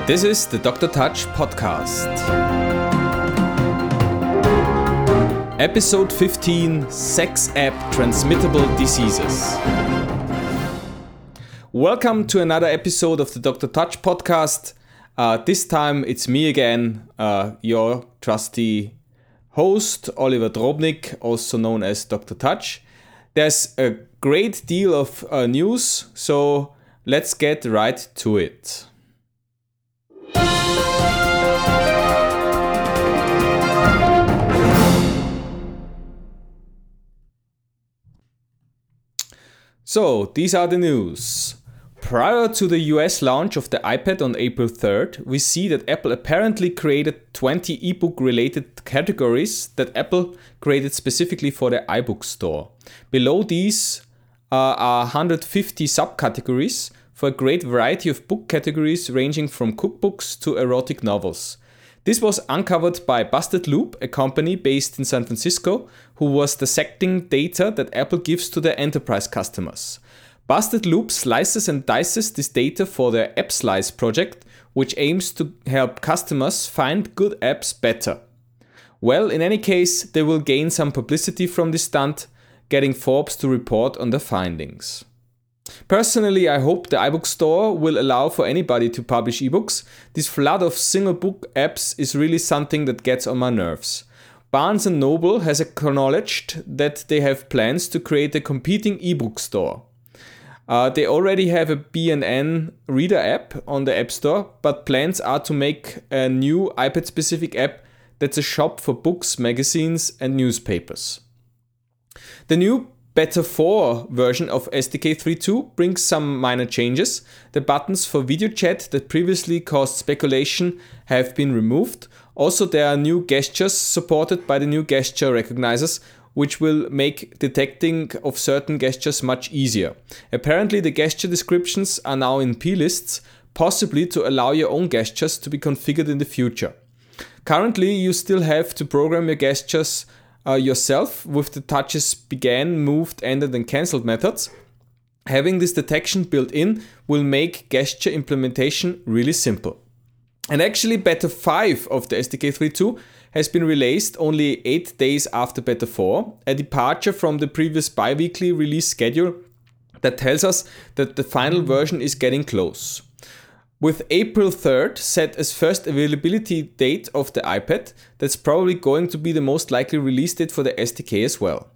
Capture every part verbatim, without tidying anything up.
This is the Doctor Touch podcast. Episode fifteen, Sex App Transmittable Diseases. Welcome to another episode of the Doctor Touch podcast. Uh, this time it's me again, uh, your trusty host, Oliver Drobnik, also known as Doctor Touch. There's a great deal of uh, news, so let's get right to it. So, these are the news. Prior to the U S launch of the iPad on April third, we see that Apple apparently created twenty ebook related categories that Apple created specifically for their iBook store. Below these uh, are one hundred fifty subcategories for a great variety of book categories ranging from cookbooks to erotic novels. This was uncovered by Busted Loop, a company based in San Francisco, who was dissecting data that Apple gives to their enterprise customers. Busted Loop slices and dices this data for their AppSlice project, which aims to help customers find good apps better. Well, in any case, they will gain some publicity from this stunt, getting Forbes to report on the findings. Personally, I hope the iBook store will allow for anybody to publish ebooks. This flood of single book apps is really something that gets on my nerves. Barnes and Noble has acknowledged that they have plans to create a competing ebook store. Uh, they already have a B N N reader app on the App Store, but plans are to make a new iPad-specific app that's a shop for books, magazines, and newspapers. The new Beta four version of S D K three point two brings some minor changes. The buttons for video chat that previously caused speculation have been removed. Also, there are new gestures supported by the new gesture recognizers, which will make detecting of certain gestures much easier. Apparently, the gesture descriptions are now in P-lists, possibly to allow your own gestures to be configured in the future. Currently, you still have to program your gestures Uh, yourself with the touches began, moved, ended and cancelled methods. Having this detection built in will make gesture implementation really simple. And actually Beta five of the S D K three point two has been released only eight days after Beta four, a departure from the previous bi-weekly release schedule that tells us that the final version is getting close. With April third set as first availability date of the iPad, that's probably going to be the most likely release date for the S D K as well.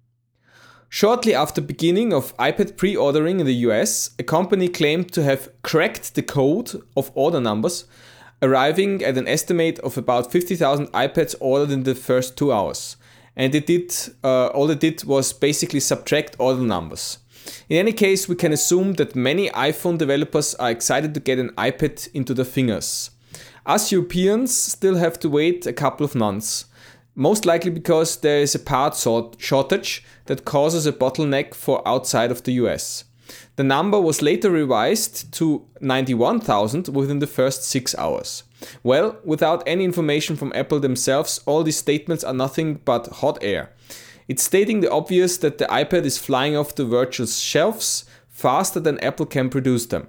Shortly after beginning of iPad pre-ordering in the U S, a company claimed to have cracked the code of order numbers, arriving at an estimate of about fifty thousand iPads ordered in the first two hours. And they did, uh, all they did was basically subtract order numbers. In any case, we can assume that many iPhone developers are excited to get an iPad into their fingers. Us Europeans still have to wait a couple of months, most likely because there is a part shortage that causes a bottleneck for outside of the U S. The number was later revised to ninety-one thousand within the first six hours. Well, without any information from Apple themselves, all these statements are nothing but hot air. It's stating the obvious that the iPad is flying off the virtual shelves faster than Apple can produce them.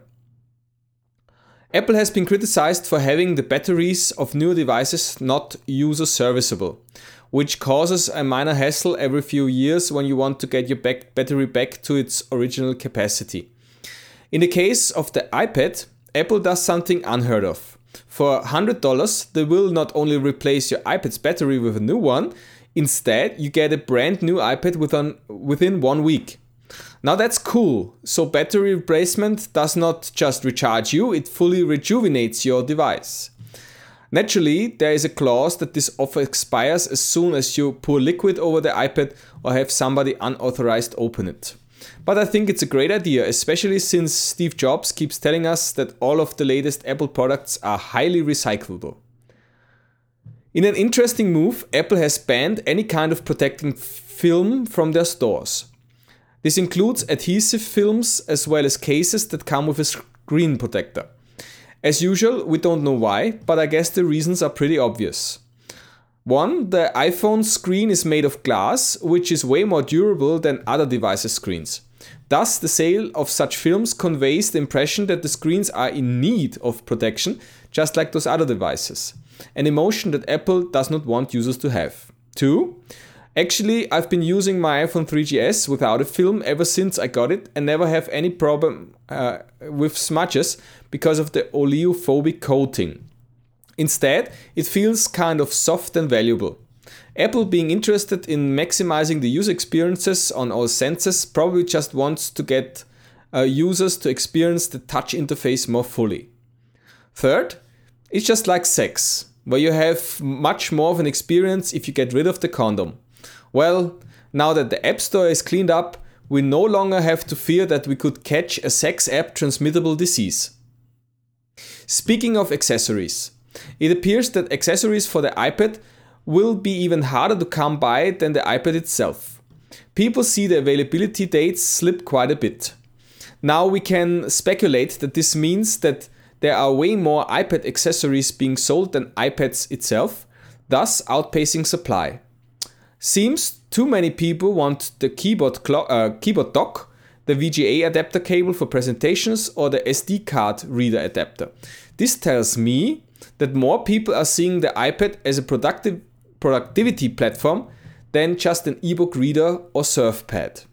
Apple has been criticized for having the batteries of new devices not user serviceable, which causes a minor hassle every few years when you want to get your back battery back to its original capacity. In the case of the iPad, Apple does something unheard of. For one hundred dollars, they will not only replace your iPad's battery with a new one, instead, you get a brand new iPad within, within one week. Now that's cool. So battery replacement does not just recharge you, it fully rejuvenates your device. Naturally, there is a clause that this offer expires as soon as you pour liquid over the iPad or have somebody unauthorized open it. But I think it's a great idea, especially since Steve Jobs keeps telling us that all of the latest Apple products are highly recyclable. In an interesting move, Apple has banned any kind of protecting film from their stores. This includes adhesive films as well as cases that come with a screen protector. As usual, we don't know why, but I guess the reasons are pretty obvious. One, the iPhone screen is made of glass, which is way more durable than other devices' screens. Thus, the sale of such films conveys the impression that the screens are in need of protection, just like those other devices. An emotion that Apple does not want users to have. Two, actually, I've been using my iPhone three G S without a film ever since I got it and never have any problem uh, with smudges because of the oleophobic coating. Instead, it feels kind of soft and valuable. Apple, being interested in maximizing the user experiences on all senses, probably just wants to get uh, users to experience the touch interface more fully. Third, it's just like sex, where you have much more of an experience if you get rid of the condom. Well, now that the App Store is cleaned up, we no longer have to fear that we could catch a sex app transmittable disease. Speaking of accessories, it appears that accessories for the iPad will be even harder to come by than the iPad itself. People see the availability dates slip quite a bit. Now we can speculate that this means that there are way more iPad accessories being sold than iPads itself, thus outpacing supply. Seems too many people want the keyboard, clo- uh, keyboard dock, the V G A adapter cable for presentations, or the S D card reader adapter. This tells me that more people are seeing the iPad as a productive productivity platform than just an ebook reader or surfpad.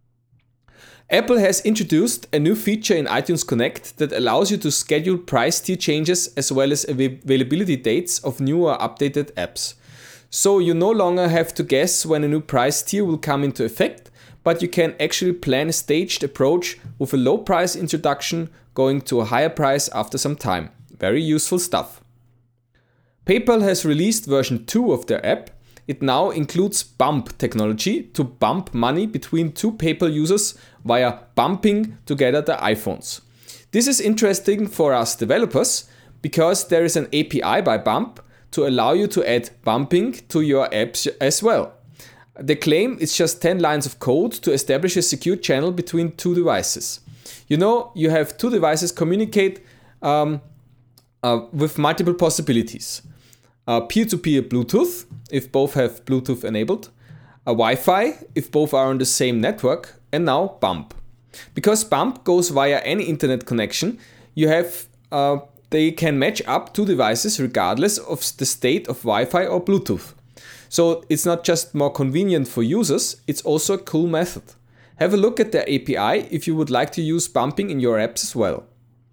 Apple has introduced a new feature in iTunes Connect that allows you to schedule price tier changes as well as availability dates of new or updated apps. So you no longer have to guess when a new price tier will come into effect, but you can actually plan a staged approach with a low price introduction going to a higher price after some time. Very useful stuff. PayPal has released version two of their app. It now includes bump technology to bump money between two PayPal users via bumping together their iPhones. This is interesting for us developers because there is an A P I by Bump to allow you to add bumping to your apps as well. They claim it's just ten lines of code to establish a secure channel between two devices. You know, you have two devices communicate um, uh, with multiple possibilities. Uh, peer-to-peer Bluetooth, if both have Bluetooth enabled, a Wi-Fi, if both are on the same network, and now Bump. Because Bump goes via any internet connection, you have uh, they can match up two devices regardless of the state of Wi-Fi or Bluetooth. So it's not just more convenient for users, it's also a cool method. Have a look at their A P I if you would like to use bumping in your apps as well.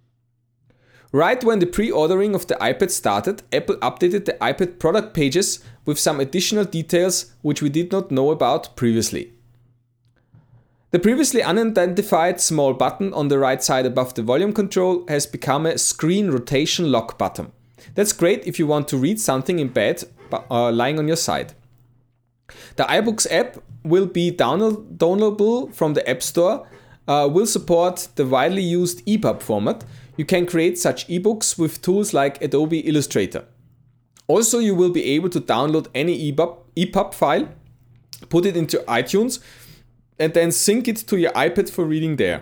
Right when the pre-ordering of the iPad started, Apple updated the iPad product pages with some additional details which we did not know about previously. The previously unidentified small button on the right side above the volume control has become a screen rotation lock button. That's great if you want to read something in bed uh, lying on your side. The iBooks app will be download- downloadable from the App Store, uh, will support the widely used E P U B format. You can create such ebooks with tools like Adobe Illustrator. Also, you will be able to download any E P U B file, put it into iTunes, and then sync it to your iPad for reading there.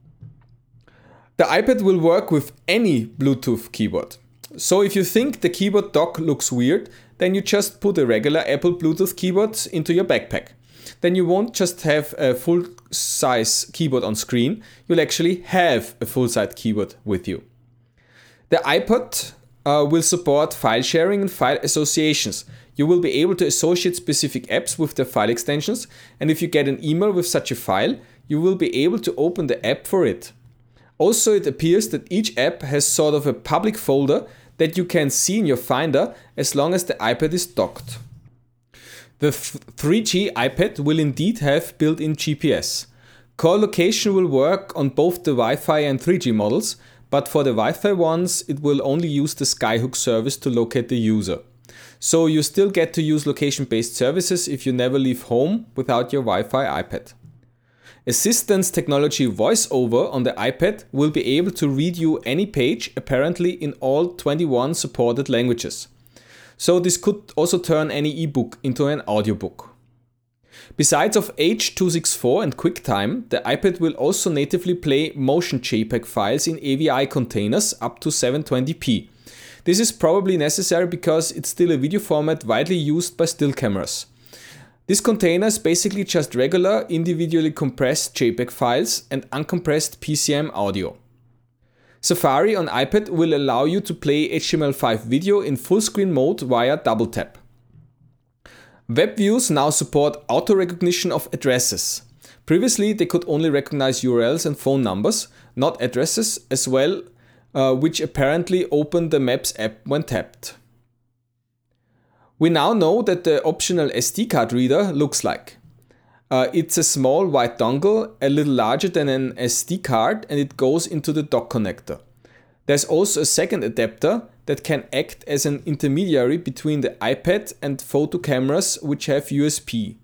The iPad will work with any Bluetooth keyboard. So if you think the keyboard dock looks weird, then you just put a regular Apple Bluetooth keyboard into your backpack. Then you won't just have a full-size keyboard on screen, you'll actually have a full-size keyboard with you. The iPod uh, will support file sharing and file associations. You will be able to associate specific apps with their file extensions, and if you get an email with such a file, you will be able to open the app for it. Also, it appears that each app has sort of a public folder that you can see in your Finder as long as the iPad is docked. The three G iPad will indeed have built-in G P S. Core location will work on both the Wi-Fi and three G models, but for the Wi-Fi ones, it will only use the Skyhook service to locate the user. So you still get to use location-based services if you never leave home without your Wi-Fi iPad. Assistance technology VoiceOver on the iPad will be able to read you any page, apparently in all twenty-one supported languages. So this could also turn any ebook into an audiobook. Besides of H two sixty-four and QuickTime, the iPad will also natively play motion JPEG files in A V I containers up to seven twenty p. This is probably necessary because it's still a video format widely used by still cameras. This container is basically just regular individually compressed JPEG files and uncompressed P C M audio. Safari on iPad will allow you to play H T M L five video in full screen mode via double tap. Web views now support auto recognition of addresses. Previously, they could only recognize U R Ls and phone numbers, not addresses as well, uh, which apparently opened the Maps app when tapped. We now know that the optional S D card reader looks like. Uh, it's a small white dongle, a little larger than an S D card, and it goes into the dock connector. There's also a second adapter that can act as an intermediary between the iPad and photo cameras which have U S B.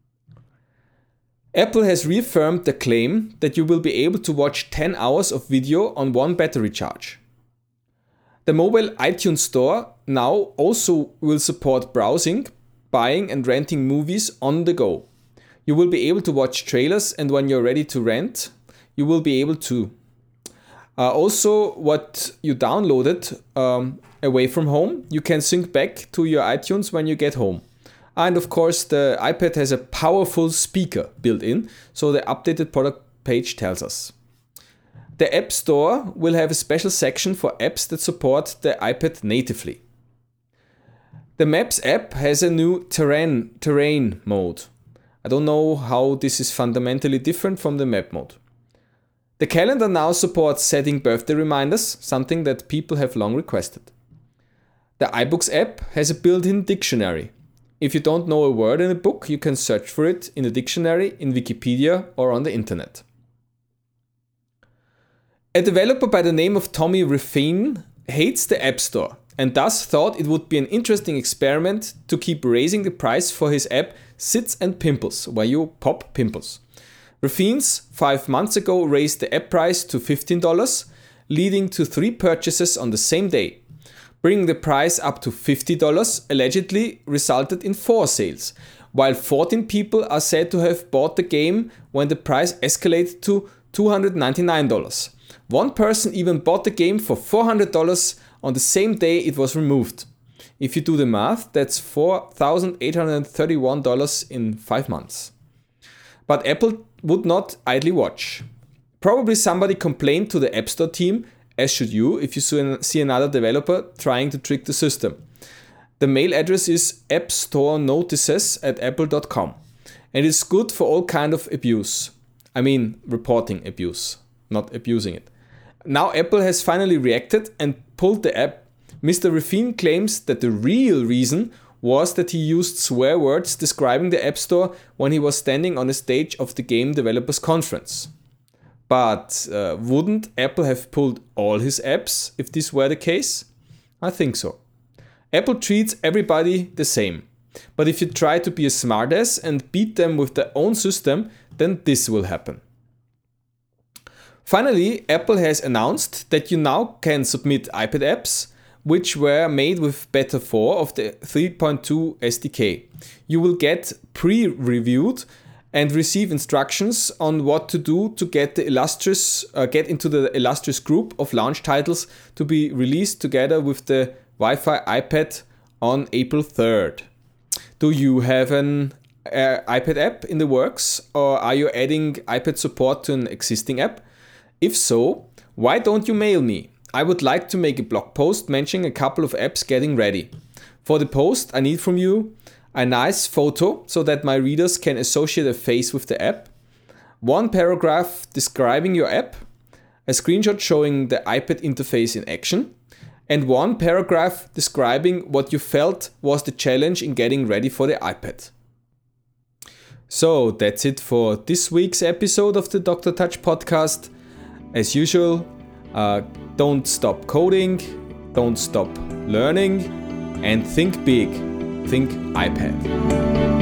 Apple has reaffirmed the claim that you will be able to watch ten hours of video on one battery charge. The mobile iTunes Store now also will support browsing, buying and renting movies on the go. You will be able to watch trailers, and when you're ready to rent, you will be able to. Uh, also, what you downloaded um, away from home, you can sync back to your iTunes when you get home. And of course, the iPad has a powerful speaker built in, so the updated product page tells us. The App Store will have a special section for apps that support the iPad natively. The Maps app has a new terrain, terrain mode. I don't know how this is fundamentally different from the map mode. The calendar now supports setting birthday reminders, something that people have long requested. The iBooks app has a built-in dictionary. If you don't know a word in a book, you can search for it in a dictionary, in Wikipedia, or on the internet. A developer by the name of Tommy Refein hates the App Store and thus thought it would be an interesting experiment to keep raising the price for his app Zits and Pimples, where you pop pimples. Refeins five months ago raised the app price to fifteen dollars, leading to three purchases on the same day. Bringing the price up to fifty dollars allegedly resulted in four sales, while fourteen people are said to have bought the game when the price escalated to two hundred ninety-nine dollars. One person even bought the game for four hundred dollars on the same day it was removed. If you do the math, that's four thousand eight hundred thirty-one dollars in five months. But Apple would not idly watch. Probably somebody complained to the App Store team, as should you if you see another developer trying to trick the system. The mail address is appstorenotices at apple dot com, and it's good for all kind of abuse. I mean, reporting abuse, not abusing it. Now Apple has finally reacted and pulled the app. Mister Refein claims that the real reason was that he used swear words describing the App Store when he was standing on a stage of the Game Developers Conference. But uh, wouldn't Apple have pulled all his apps if this were the case? I think so. Apple treats everybody the same. But if you try to be a smartass and beat them with their own system, then this will happen. Finally, Apple has announced that you now can submit iPad apps which were made with Beta four of the three point two S D K. You will get pre-reviewed and receive instructions on what to do to get the illustrious, uh, get into the illustrious group of launch titles to be released together with the Wi-Fi iPad on April third. Do you have an uh, iPad app in the works, or are you adding iPad support to an existing app? If so, why don't you mail me? I would like to make a blog post mentioning a couple of apps getting ready. For the post, I need from you a nice photo so that my readers can associate a face with the app, one paragraph describing your app, a screenshot showing the iPad interface in action, and one paragraph describing what you felt was the challenge in getting ready for the iPad. So that's it for this week's episode of the Doctor Touch podcast. As usual, uh, don't stop coding, don't stop learning, and think big. Think iPad.